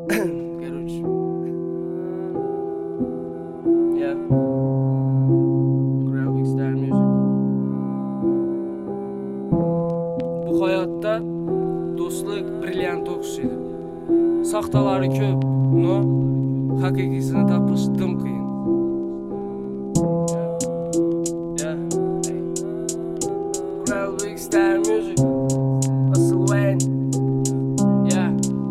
Короче. Yeah. Graphic style music. Bu hayatda do'stlik brilliant o'xshaydi. Saxtalari ko'p, no haqiqiysini topish dim qiyin. Yeah. Graphic style music. Asıl Wayne. Yeah.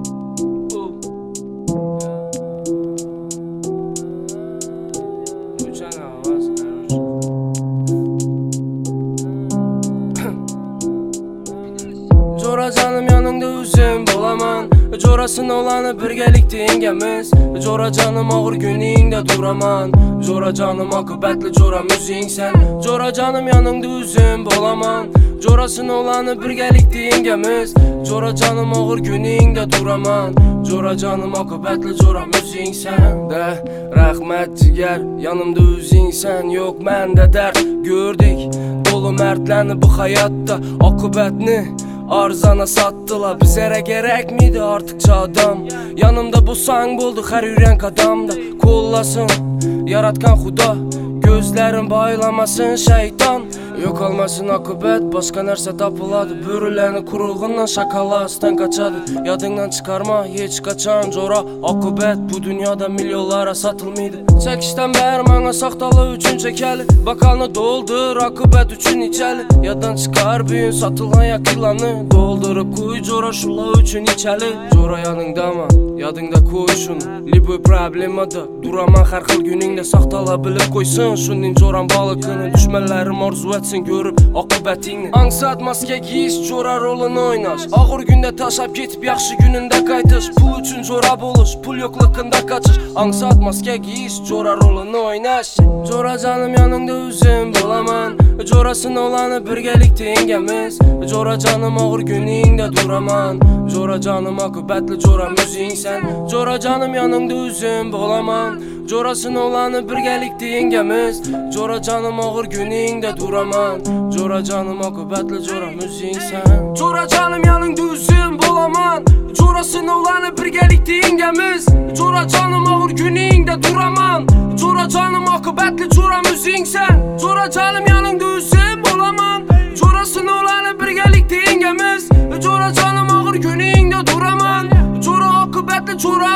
Jora canım yanında üzüm bolaman. Jorasın olanı birgelikte yengemiz. Jora canım ağır gününgde duraman. Jora canım akıbetli jora müziğin sen. Jora canım yanında üzüm bolaman. Jorasın olanı birgelikte yengemiz. Jora canım ağır gününgde duraman. Jora canım akıbetli jora müziğin sen. De rahmet ciger yanımda üzüğün sen. Yok mende dert gördük. Dolu mertlerini bu hayatta akıbetini arzana sattılar. Bizlere gerek miydi artıkça adam? Yanımda bu sang buldu her yüren adamda. Kullasın yaratkan Xuda. Gözlerin baylamasın şeytan. Yok olmasın akıbet başka nerse tapıladı. Bürülerini kurulğundan şakalasından kaçadı. Yadından çıkarma hiç kaçan jora akıbet bu dünyada milyonlara satılmaydı. Çekişten beri bana saxtalı üçün çekeli. Bakalını doldur akıbet üçün içeli. Yaddan çıkar büyün satılan yakılanı. Doldurup kuy jora şula üçün içeli. Jora yanında mı? Yadında koy şunu. Libu problemada duraman her xil gününde saxtala bilip koysun. Şunun joran balıkını düşmelerim arzu etsin görüp akıbetini. Ansat maske giyiş jora rolunu oynaş. Ağır günde taşap gitip yaxşı gününde kaytış. Pul üçün jora buluş pul yoklukunda kaçış. Ansat maske giyiş jora rolunu oynaş. Jora canım yanında üzüm bolaman. Jorasın olanı birgelikte yengemiz. Jora canım ağır gününgde duraman. Jora canım akıbetli jora müziğin sen. Jora canım yanında üzüm bolaman. Jorasın olanı birgelikte yengemiz. Jora canım ağır gününgde duraman. Jora canım akıbetli jora müziğin sen. Jora canım yanında üzüm bolaman. Jorasın olanı birgelikte yengemiz. Jora canım ağır gününgde duraman. Jora canım akıbetli jora müziğin sen. Jora canım yanında üzüm bolaman. Jorasın olanı birgelikte yengemiz. Jora canım ağır gününgde duraman. Jora akıbetli jora